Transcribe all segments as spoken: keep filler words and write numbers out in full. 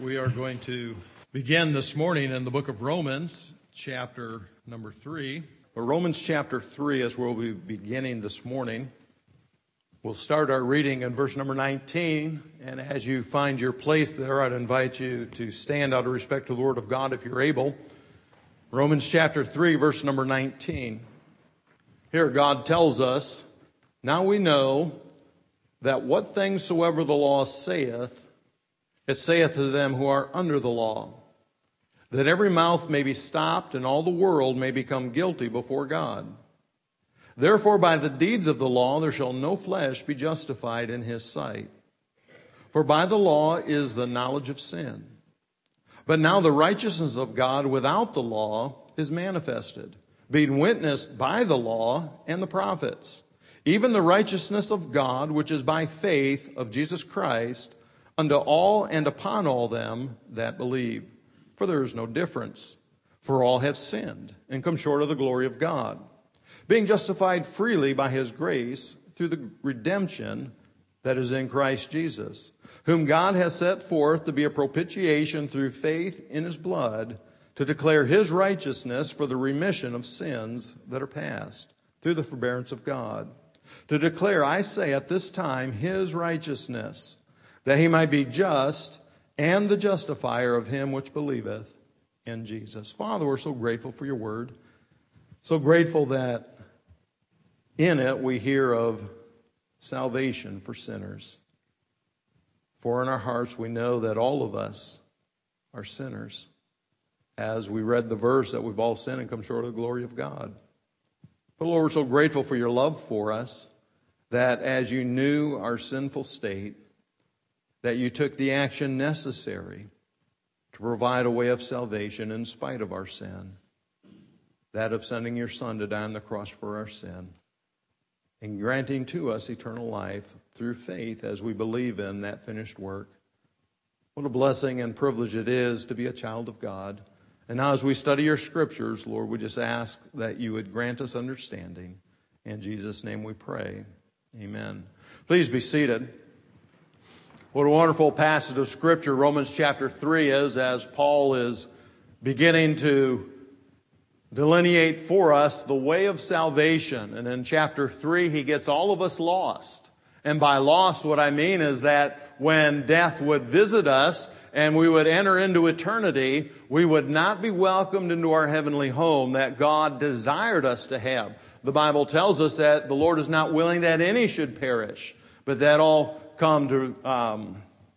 We are going to begin this morning in the book of Romans, chapter number three. Romans chapter three is where we'll be beginning this morning. We'll start our reading in verse number nineteen, and as you find your place there, I'd invite you to stand out of respect to the Word of God if you're able. Romans chapter three, verse number nineteen. Here God tells us, "Now we know that what things soever the law saith, it saith to them who are under the law, that every mouth may be stopped and all the world may become guilty before God. Therefore by the deeds of the law there shall no flesh be justified in his sight. For by the law is the knowledge of sin. But now the righteousness of God without the law is manifested, being witnessed by the law and the prophets, even the righteousness of God which is by faith of Jesus Christ, unto all and upon all them that believe. For there is no difference. For all have sinned and come short of the glory of God, being justified freely by his grace through the redemption that is in Christ Jesus, whom God has set forth to be a propitiation through faith in his blood, to declare his righteousness for the remission of sins that are past, through the forbearance of God. To declare, I say, at this time his righteousness, that he might be just and the justifier of him which believeth in Jesus." Father, we're so grateful for your word. So grateful that in it we hear of salvation for sinners. For in our hearts we know that all of us are sinners. As we read the verse that we've all sinned and come short of the glory of God. But Lord, we're so grateful for your love for us, that as you knew our sinful state, that you took the action necessary to provide a way of salvation in spite of our sin, that of sending your Son to die on the cross for our sin, and granting to us eternal life through faith as we believe in that finished work. What a blessing and privilege it is to be a child of God. And now as we study your scriptures, Lord, we just ask that you would grant us understanding. In Jesus' name we pray. Amen. Please be seated. What a wonderful passage of Scripture Romans chapter three is, as Paul is beginning to delineate for us the way of salvation. And in chapter three, he gets all of us lost. And by lost, what I mean is that when death would visit us and we would enter into eternity, we would not be welcomed into our heavenly home that God desired us to have. The Bible tells us that the Lord is not willing that any should perish, but that all come to, um,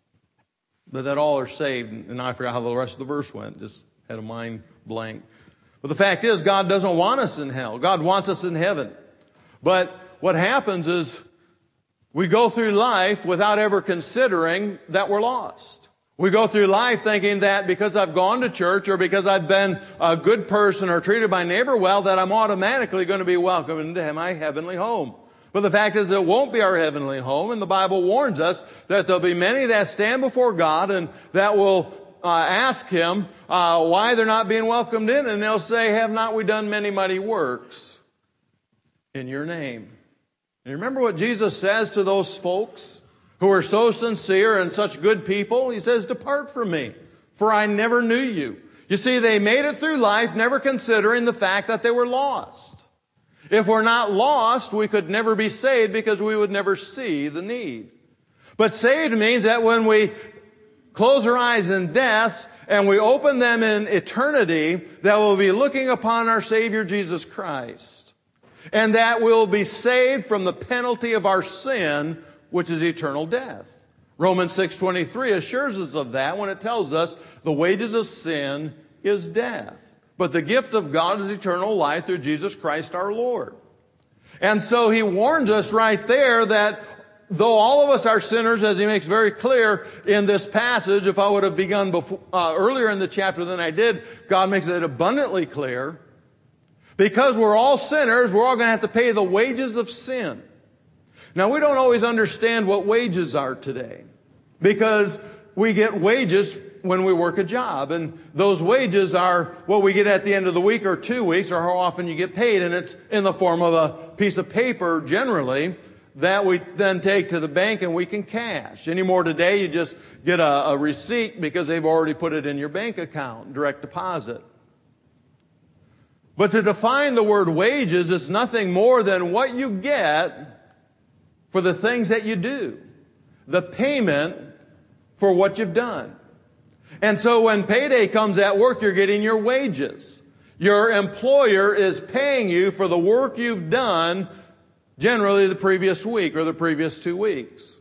but that all are saved. And I forgot how the rest of the verse went. Just had a mind blank. But the fact is, God doesn't want us in hell. God wants us in heaven. But what happens is we go through life without ever considering that we're lost. We go through life thinking that because I've gone to church or because I've been a good person or treated my neighbor well, that I'm automatically going to be welcomed into my heavenly home. But the fact is, it won't be our heavenly home, and the Bible warns us that there'll be many that stand before God and that will uh, ask him uh, why they're not being welcomed in, and they'll say, "Have not we done many mighty works in your name?" And remember what Jesus says to those folks who are so sincere and such good people? He says, "Depart from me, for I never knew you." You see, they made it through life never considering the fact that they were lost. If we're not lost, we could never be saved because we would never see the need. But saved means that when we close our eyes in death and we open them in eternity, that we'll be looking upon our Savior Jesus Christ. And that we'll be saved from the penalty of our sin, which is eternal death. Romans six twenty-three assures us of that when it tells us the wages of sin is death. But the gift of God is eternal life through Jesus Christ our Lord. And so he warns us right there that though all of us are sinners, as he makes very clear in this passage, if I would have begun before, uh, earlier in the chapter than I did, God makes it abundantly clear. Because we're all sinners, we're all going to have to pay the wages of sin. Now, we don't always understand what wages are today, because we get wages when we work a job, and those wages are what we get at the end of the week or two weeks or how often you get paid, and it's in the form of a piece of paper generally that we then take to the bank and we can cash. Anymore today, you just get a, a receipt because they've already put it in your bank account, direct deposit. But to define the word wages, it's nothing more than what you get for the things that you do. The payment for what you've done. And so when payday comes at work, you're getting your wages. Your employer is paying you for the work you've done, generally the previous week or the previous two weeks.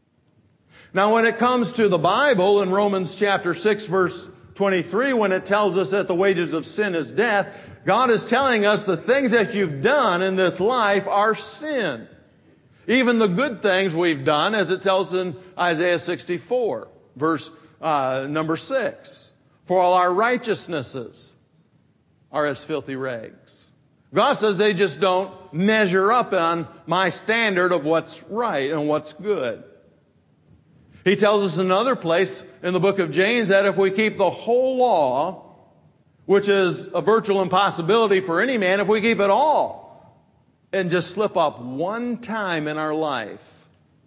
Now when it comes to the Bible, in Romans chapter six verse twenty-three, when it tells us that the wages of sin is death, God is telling us the things that you've done in this life are sin. Even the good things we've done, as it tells in Isaiah sixty-four, verse uh, number six. For all our righteousnesses are as filthy rags. God says they just don't measure up on my standard of what's right and what's good. He tells us in another place in the book of James that if we keep the whole law, which is a virtual impossibility for any man, if we keep it all and just slip up one time in our life,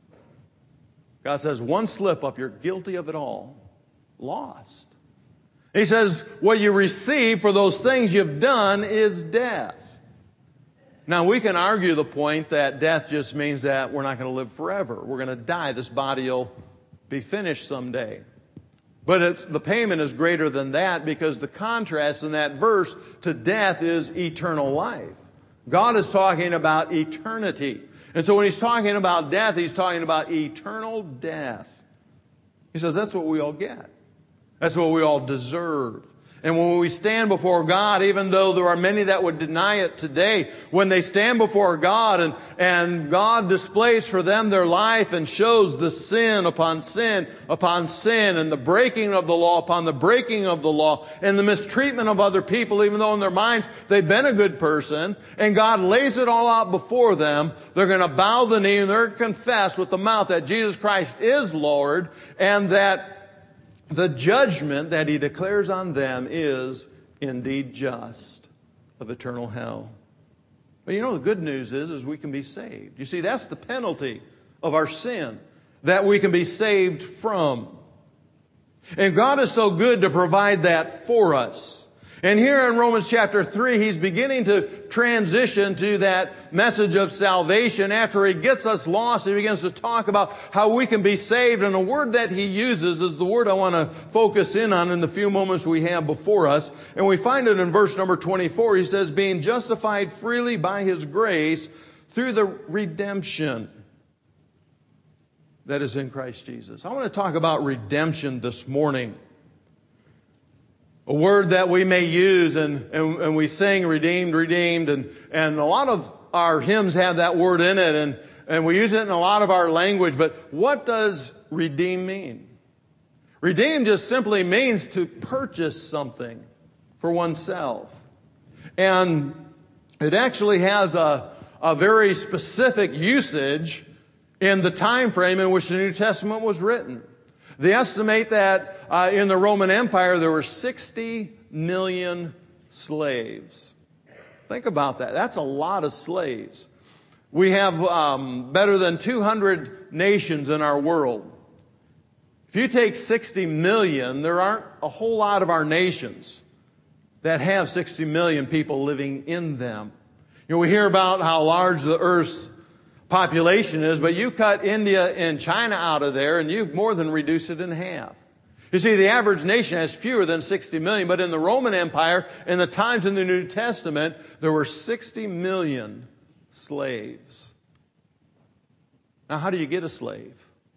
God says one slip up, you're guilty of it all. Lost. He says what you receive for those things you've done is death. Now we can argue the point that death just means that we're not going to live forever. We're going to die. This body will be finished someday. But it's, the payment is greater than that, because the contrast in that verse to death is eternal life. God is talking about eternity. And so when He's talking about death, He's talking about eternal death. He says that's what we all get. That's what we all deserve. And when we stand before God, even though there are many that would deny it today, when they stand before God and, and God displays for them their life and shows the sin upon sin upon sin and the breaking of the law upon the breaking of the law and the mistreatment of other people, even though in their minds they've been a good person, and God lays it all out before them, they're going to bow the knee and they're going to confess with the mouth that Jesus Christ is Lord, and that the judgment that He declares on them is indeed just, of eternal hell. But you know, the good news is, is we can be saved. You see, that's the penalty of our sin, that we can be saved from. And God is so good to provide that for us. And here in Romans chapter three, He's beginning to transition to that message of salvation. After He gets us lost, He begins to talk about how we can be saved. And the word that He uses is the word I want to focus in on in the few moments we have before us. And we find it in verse number twenty-four. He says, being justified freely by His grace through the redemption that is in Christ Jesus. I want to talk about redemption this morning. A word that we may use, and, and, and we sing redeemed, redeemed, and, and a lot of our hymns have that word in it, and, and we use it in a lot of our language. But what does redeem mean? Redeem just simply means to purchase something for oneself. And it actually has a, a very specific usage in the time frame in which the New Testament was written. They estimate that uh, in the Roman Empire there were sixty million slaves. Think about that. That's a lot of slaves. We have um, better than two hundred nations in our world. If you take sixty million, there aren't a whole lot of our nations that have sixty million people living in them. You know, we hear about how large the Earth's population is, but you cut India and China out of there and you've more than reduced it in half. You see, the average nation has fewer than sixty million, but in the Roman Empire, in the times in the New Testament, there were sixty million slaves. Now, how do you get a slave?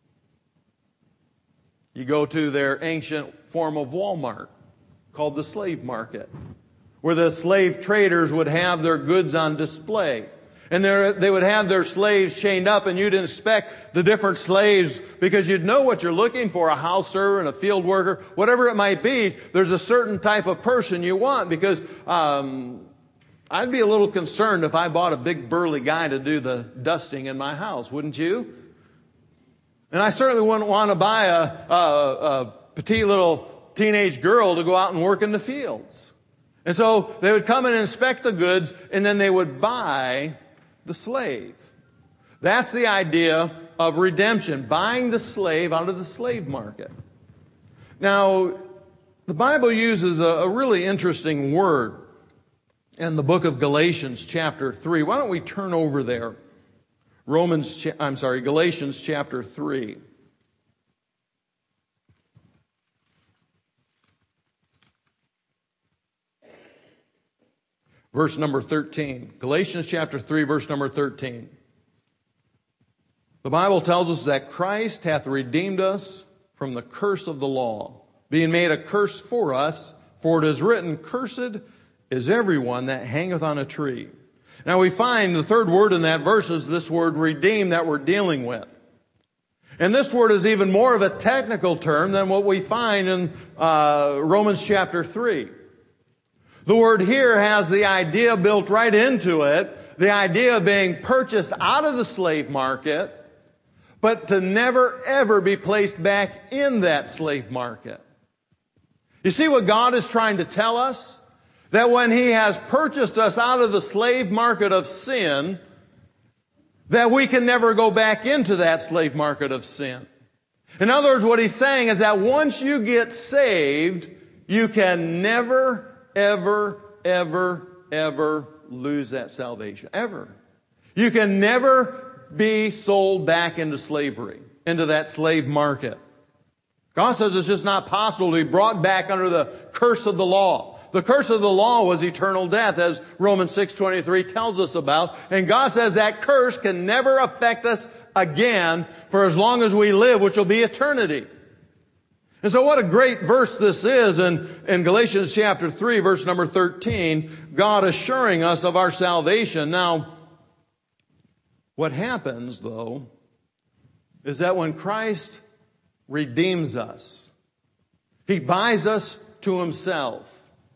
You go to their ancient form of Walmart, called the slave market, where the slave traders would have their goods on display. And they would have their slaves chained up, and you'd inspect the different slaves because you'd know what you're looking for, a house servant, a field worker, whatever it might be. There's a certain type of person you want, because um, I'd be a little concerned if I bought a big burly guy to do the dusting in my house, wouldn't you? And I certainly wouldn't want to buy a, a, a petite little teenage girl to go out and work in the fields. And so they would come and inspect the goods, and then they would buy the slave. That's the idea of redemption, buying the slave out of the slave market. Now, the Bible uses a, a really interesting word in the book of Galatians chapter three. Why don't we turn over there? Romans, I'm sorry, Galatians chapter three. Verse number thirteen. Galatians chapter three, verse number thirteen. The Bible tells us that Christ hath redeemed us from the curse of the law, being made a curse for us, for it is written, cursed is everyone that hangeth on a tree. Now we find the third word in that verse is this word redeem that we're dealing with. And this word is even more of a technical term than what we find in uh, Romans chapter three. The word here has the idea built right into it, the idea of being purchased out of the slave market, but to never ever be placed back in that slave market. You see what God is trying to tell us? That when He has purchased us out of the slave market of sin, that we can never go back into that slave market of sin. In other words, what He's saying is that once you get saved, you can never, ever, ever, ever lose that salvation. Ever. You can never be sold back into slavery, into that slave market. God says it's just not possible to be brought back under the curse of the law. The curse of the law was eternal death, as Romans six twenty-three tells us about. And God says that curse can never affect us again for as long as we live, which will be eternity. And so what a great verse this is in, in Galatians chapter three, verse number thirteen, God assuring us of our salvation. Now, what happens, though, is that when Christ redeems us, He buys us to Himself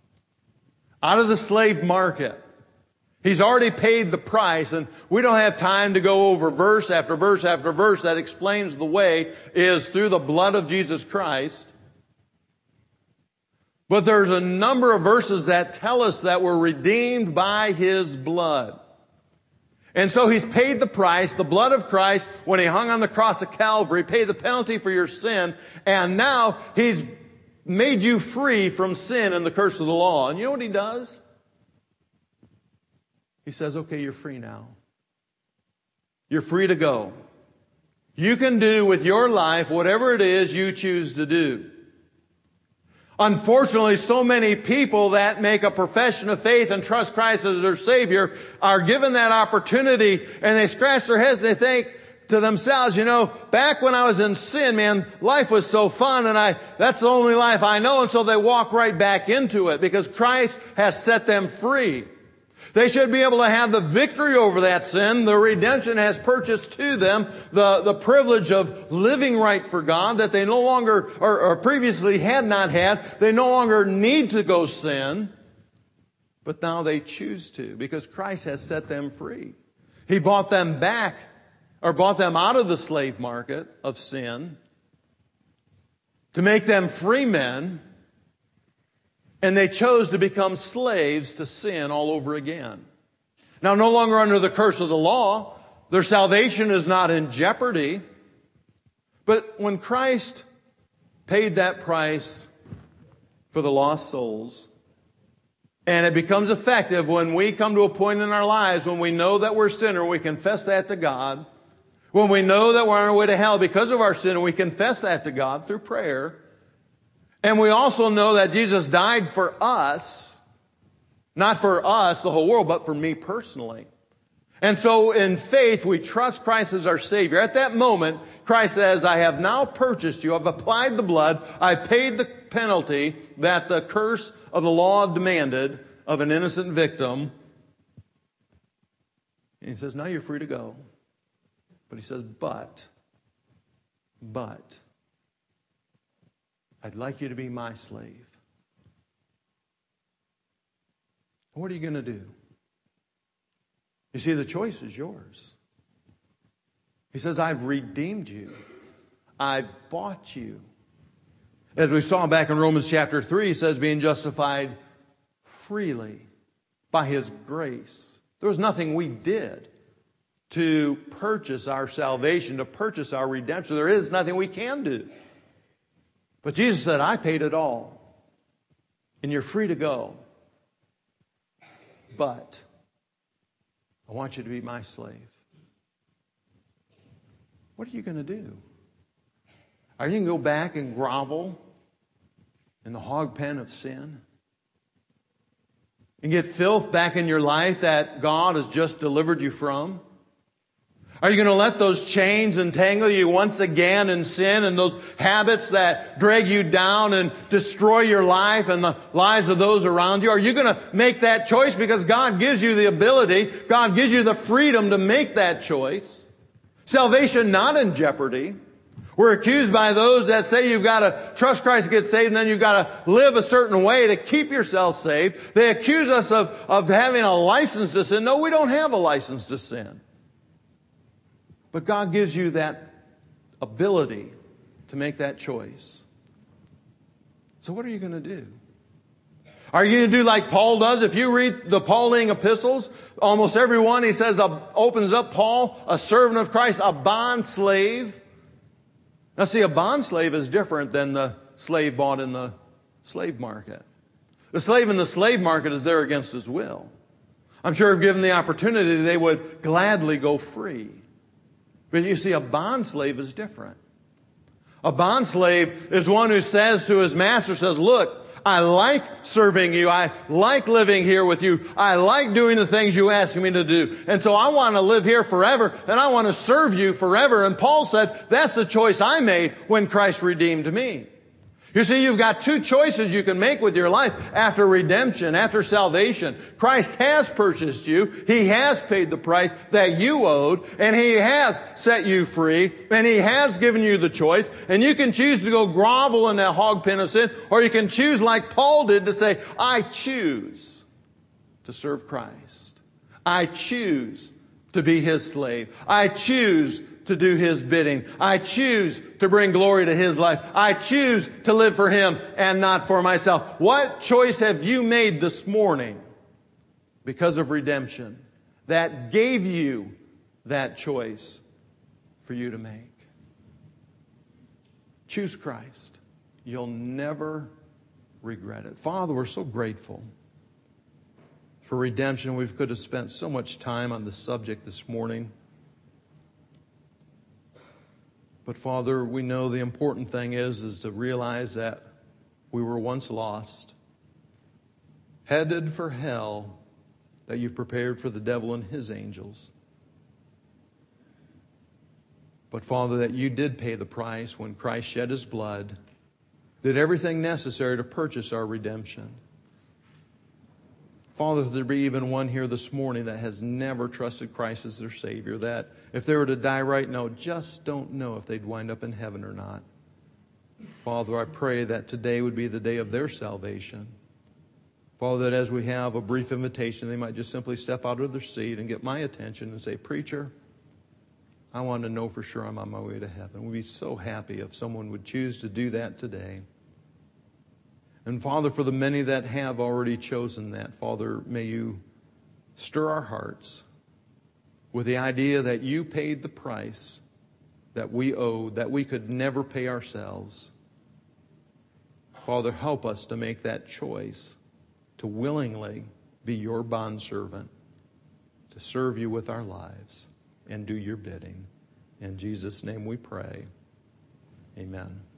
out of the slave market. He's already paid the price, and we don't have time to go over verse after verse after verse that explains the way is through the blood of Jesus Christ. But there's a number of verses that tell us that we're redeemed by His blood. And so He's paid the price, the blood of Christ, when He hung on the cross of Calvary, paid the penalty for your sin, and now He's made you free from sin and the curse of the law. And you know what He does? He says, okay, you're free now. You're free to go. You can do with your life whatever it is you choose to do. Unfortunately, so many people that make a profession of faith and trust Christ as their Savior are given that opportunity, and they scratch their heads and they think to themselves, you know, back when I was in sin, man, life was so fun, and I that's the only life I know. And so they walk right back into it because Christ has set them free. They should be able to have the victory over that sin. The redemption has purchased to them the, the privilege of living right for God that they no longer, or, or previously had not had. They no longer need to go sin, but now they choose to because Christ has set them free. He bought them back, or bought them out of the slave market of sin to make them free men. And they chose to become slaves to sin all over again. Now, no longer under the curse of the law, their salvation is not in jeopardy. But when Christ paid that price for the lost souls, and it becomes effective when we come to a point in our lives when we know that we're a sinner, we confess that to God. When we know that we're on our way to hell because of our sin, and we confess that to God through prayer. And we also know that Jesus died for us, not for us, the whole world, but for me personally. And so in faith, we trust Christ as our Savior. At that moment, Christ says, I have now purchased you. I've applied the blood. I paid the penalty that the curse of the law demanded of an innocent victim. And He says, now you're free to go. But He says, but, but, I'd like you to be my slave. What are you going to do? You see, the choice is yours. He says, I've redeemed you. I've bought you. As we saw back in Romans chapter three, He says, being justified freely by His grace. There was nothing we did to purchase our salvation, to purchase our redemption. There is nothing we can do. But Jesus said, I paid it all. And you're free to go. But I want you to be my slave. What are you going to do? Are you going to go back and grovel in the hog pen of sin? And get filth back in your life that God has just delivered you from? Are you going to let those chains entangle you once again in sin and those habits that drag you down and destroy your life and the lives of those around you? Are you going to make that choice because God gives you the ability, God gives you the freedom to make that choice? Salvation not in jeopardy. We're accused by those that say you've got to trust Christ to get saved and then you've got to live a certain way to keep yourself saved. They accuse us of, of having a license to sin. No, we don't have a license to sin. But God gives you that ability to make that choice. So what are you going to do? Are you going to do like Paul does? If you read the Pauline epistles, almost every one, he says, uh, opens up Paul, a servant of Christ, a bond slave. Now see, a bond slave is different than the slave bought in the slave market. The slave in the slave market is there against his will. I'm sure if given the opportunity, they would gladly go free. But you see, a bond slave is different. A bond slave is one who says to his master, says, look, I like serving you. I like living here with you. I like doing the things you ask me to do. And so I want to live here forever, and I want to serve you forever. And Paul said, that's the choice I made when Christ redeemed me. You see, you've got two choices you can make with your life after redemption, after salvation. Christ has purchased you. He has paid the price that you owed, and He has set you free, and He has given you the choice. And you can choose to go grovel in that hog pen of sin, or you can choose like Paul did to say, I choose to serve Christ. I choose to be His slave. I choose to do His bidding. I choose to bring glory to His life. I choose to live for Him and not for myself. What choice have you made this morning because of redemption that gave you that choice for you to make? Choose Christ. You'll never regret it. Father, we're so grateful for redemption. We could have spent so much time on the subject this morning. But Father, we know the important thing is, is to realize that we were once lost, headed for hell, that you've prepared for the devil and his angels. But Father, that you did pay the price when Christ shed His blood, did everything necessary to purchase our redemption. Father, if there be even one here this morning that has never trusted Christ as their Savior, that if they were to die right now, just don't know if they'd wind up in heaven or not. Father, I pray that today would be the day of their salvation. Father, that as we have a brief invitation, they might just simply step out of their seat and get my attention and say, Preacher, I want to know for sure I'm on my way to heaven. We'd be so happy if someone would choose to do that today. And Father, for the many that have already chosen that, Father, may you stir our hearts with the idea that you paid the price that we owed, that we could never pay ourselves. Father, help us to make that choice to willingly be your bondservant, to serve you with our lives and do your bidding. In Jesus' name we pray. Amen.